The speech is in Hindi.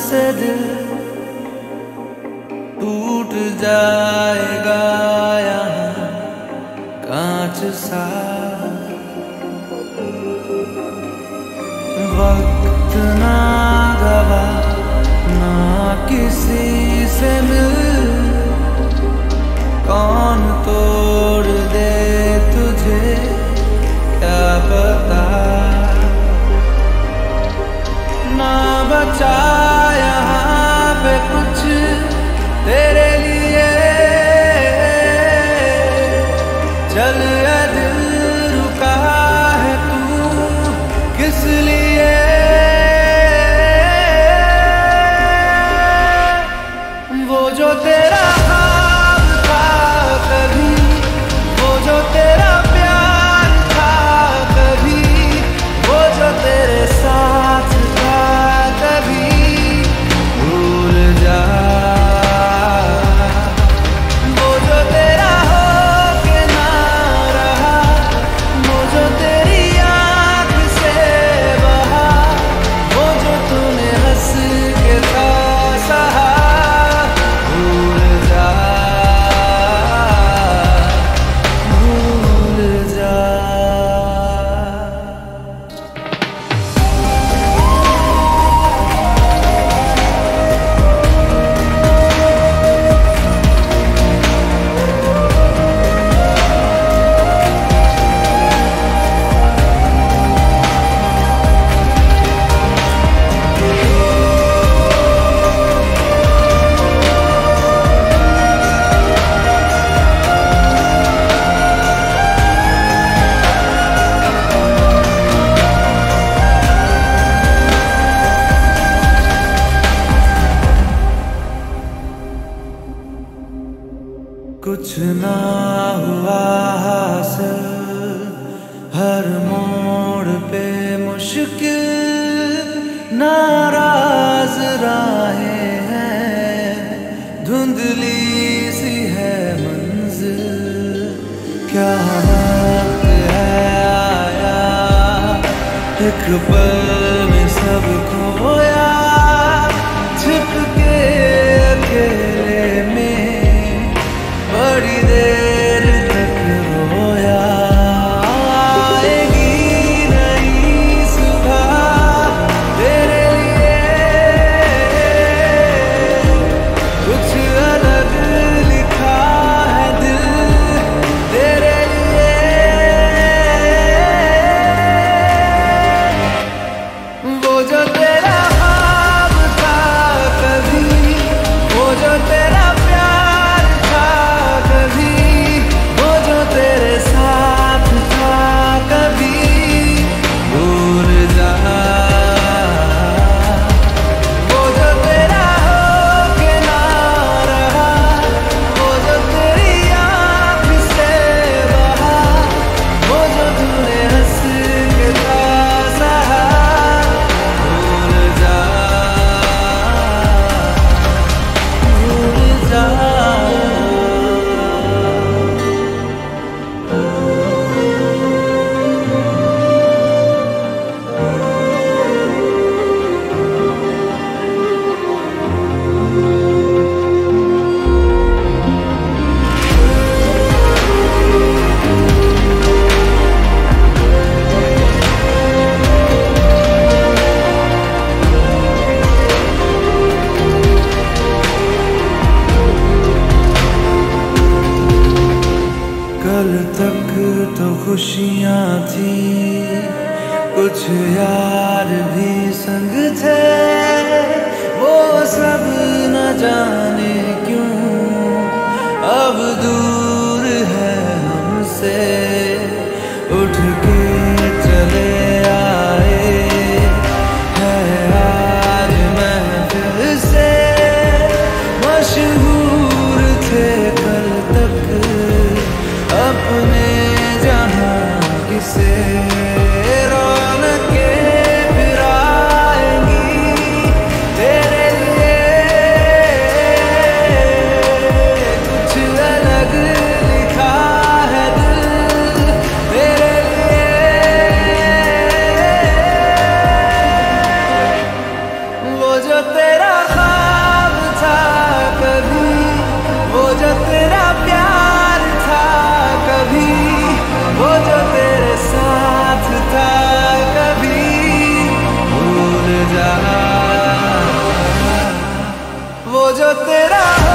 से दिल टूट जाएगा यहाँ कांच सा। वक्त ना गवा ना किसी से मिल, कौन तोड़ दे तुझे क्या पता। ना बचा यहाँ पे कुछ तेरे लिए, चल या दिल रुका है तू किस लिए। वो जो तेरा ख्वाब था कभी, वो जो तेरा प्यार था कभी, वो जो तेरे साथ था कभी, भूल जा। वो जो तेरा हो के ना रहा, वो जो तेरी आँख से बहा, वो जो तूने हंस के था सहा, भूल जा भूल जा। कुछ ना हुआ हासिल, हर मोड़ पे मुश्किल, नाराज राहें हैं, धुंधली सी है मंजिल। क्या वक्त है आया एक पल में सब खोया, छिप के अकेले में बड़ी देर तक रोया। आएगी नई सुबह तेरे लिए, कुछ अलग लिखा है दिल तेरे लिए। वो जो तेरा ख्वाब था कभी, वो जो तेरा प्यार था कभी, वो जो तेरे साथ था कभी, भूल जा। वो जो तेरा हो के ना रहा, वो जो तेरी आँख से बहा, वो जो तूने हंस के था सहा, भूल जा भूल जा। कल तक तो खुशियाँ थी, कुछ यार भी संग थे, वो सब न जाने क्यों अब दूर है हमसे। उठ के चले आए हैं आज महफिल से, मशहूर थे कल तक अपने जहां किसे। रौनकें फिर आएंगी तेरे लिए, जो तेरा